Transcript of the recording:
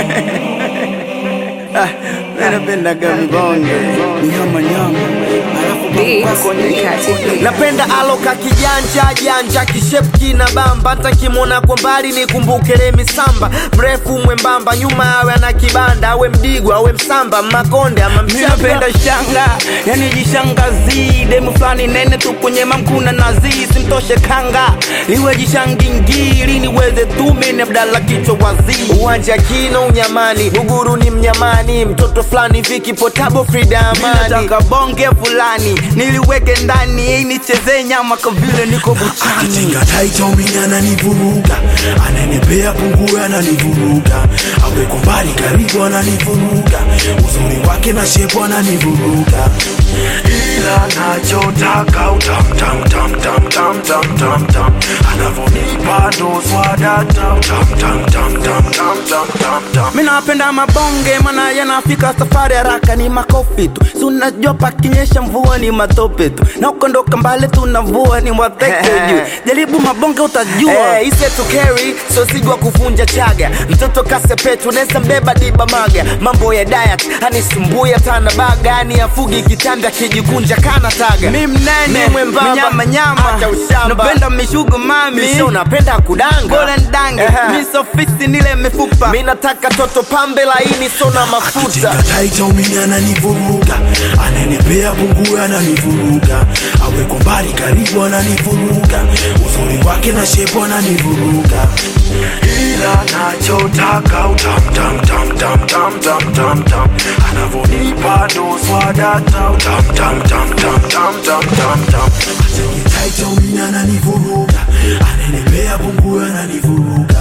Napenda gambonge nyama napenda aloka kijanja kishep kina bamba, hata kimona kwa mbali nikumbuke Remi Samba. Mrefu mwembamba nyuma awe ana kibanda, awe mdigwa awe msamba makonde ama mchanga. Napenda shanga yani jishangazi, demu flani nene tu kwenye mamkuna nazi, simtoshe kanga iwe jishangingili niweze tume Abdalla kichwa wazi. Uwanja kino unyamani, Uguru ni mnyamani, mtoto flani viki potabo Frida Amani. Nataka bonge fulani niliweke ndani, nicheze nyama kwa vile niko buchani. Akitinga taito mina ananivuruga, ananipea pungu ananivuruga, awe kwa mbali karibu ananivuruga, uzuri wake na shepu ananivuruga. Ila nachotaka utam tam tam tam tam tam tam tam, anavonipa ndo swada tam tam tam tam tam tam tam tam tam. Mina napenda mabonge mana yanafika safari haraka ni makofi tu, si unajua pakinyesha mvua ni matope tu, na ukondoka mbali tunavua ni mwateke juu. Jaribu mabonge utajua. Ise to carry, so sigwa kufunja chaga, mtoto kasepetu nesa mbeba diba maga. Mambo ya diet, hanisumbuya tana baga, yani afugi kitanda kijikunja kana taga. Mimi mnene, mwembamba, nyama, acha ushamba. napenda mishugu mami, Misho napenda kudanga, bora ndange, misofisi nile mifupa. Mina taka toto pambe laini sona mafuta. Akitinga taito mina ananivuruga, ananipea pungu ananivuruga, awe kwa mbali karibu ananivuruga, uzuri wake na shepu ananivuruga. Ila nachotaka utam tam tam tam tam tam tam tam, anavonipa ndo swada tam tam tam tam tam tam tam tam tam. Akitinga taito mina ananivuruga, ananipea pungu ananivuruga,